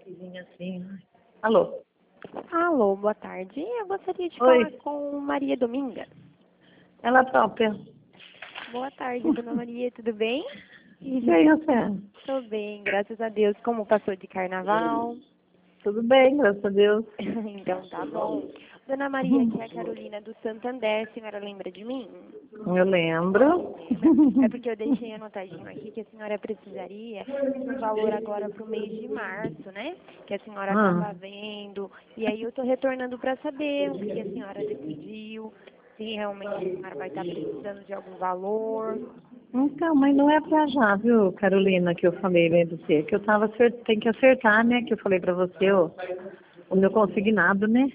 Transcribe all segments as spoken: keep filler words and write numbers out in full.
Vizinha assim. Alô? Alô, boa tarde. Eu gostaria de Oi. falar com Maria Domingas. Ela própria. Boa tarde, dona Maria, tudo bem? E aí, você? Tô bem, graças a Deus. Como passou de carnaval? Tudo bem, graças a Deus. Então tá bom. Dona Maria, aqui é a Carolina do Santander, a senhora lembra de mim? Eu lembro. É porque eu deixei anotadinho aqui que a senhora precisaria de um valor agora para o mês de março, né? Que a senhora Ah. estava vendo. E aí eu estou retornando para saber o que a senhora decidiu, se realmente a senhora vai estar precisando de algum valor. Então, mas não é pra já, viu, Carolina, que eu falei né, do você, que eu tava acert... tem que acertar, né, que eu falei pra você, ó, o meu consignado, né?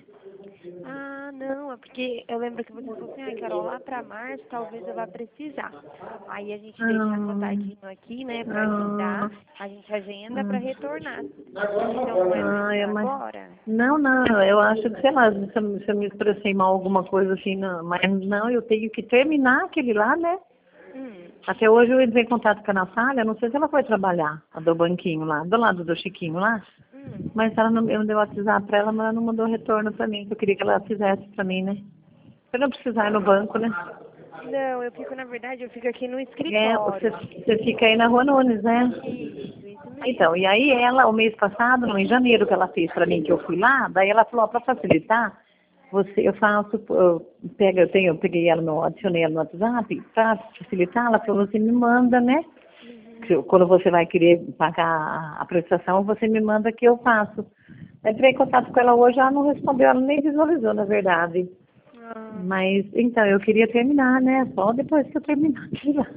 Ah, não, é porque eu lembro que você falou assim, ah, Carol, lá para março talvez eu vá precisar. Aí a gente deixa Ah, anotadinho aqui, né, para ah, agendar, a gente agenda para ah, retornar. Então não é ah, é, para mas... agora? Não, não, eu acho que, sei lá, se eu, se eu me expressei mal alguma coisa assim, não, mas não, eu tenho que terminar aquele lá, né? Hum. Até hoje eu entrei em contato com a Natália, não sei se ela foi trabalhar, a do banquinho lá, do lado do Chiquinho lá, Hum. mas ela não, eu dei o WhatsApp pra ela, mas ela não mandou retorno pra mim, que eu queria que ela fizesse pra mim, né? Pra não precisar ir no banco, né? Não, eu fico, na verdade, eu fico aqui no É, você, escritório. você fica aí na Rua Nunes, né? Isso, isso mesmo. Então, e aí ela, o mês passado, no, em janeiro que ela fez pra mim, que eu fui lá, daí ela falou, ó, pra facilitar, você, eu faço, eu, pega, eu, tenho, eu peguei ela, no, adicionei ela no WhatsApp, pra facilitar, ela falou, você me manda, né? Uhum. Que quando você vai querer pagar a, a prestação, você me manda que eu faço. Eu entrei em contato com ela hoje, ela não respondeu, ela nem visualizou, na verdade. Ah, Mas, então, eu queria terminar, né? Só depois que eu terminar aqui lá.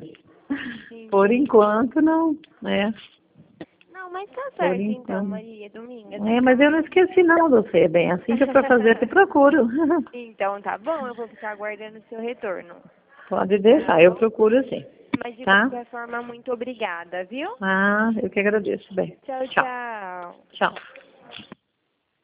Por entendi. enquanto, não, né? Não, mas tá Por certo então, enquanto. Maria Domingas, no É, mas eu não caso. esqueci não de você, bem. Assim que eu for fazer, eu te procuro. Então tá bom, eu vou ficar aguardando o seu retorno. Pode Tá deixar, eu bom? procuro sim. Mas de Tá? qualquer forma, muito obrigada, viu? Ah, eu que agradeço, bem. Tchau, Tchau. tchau. Tchau.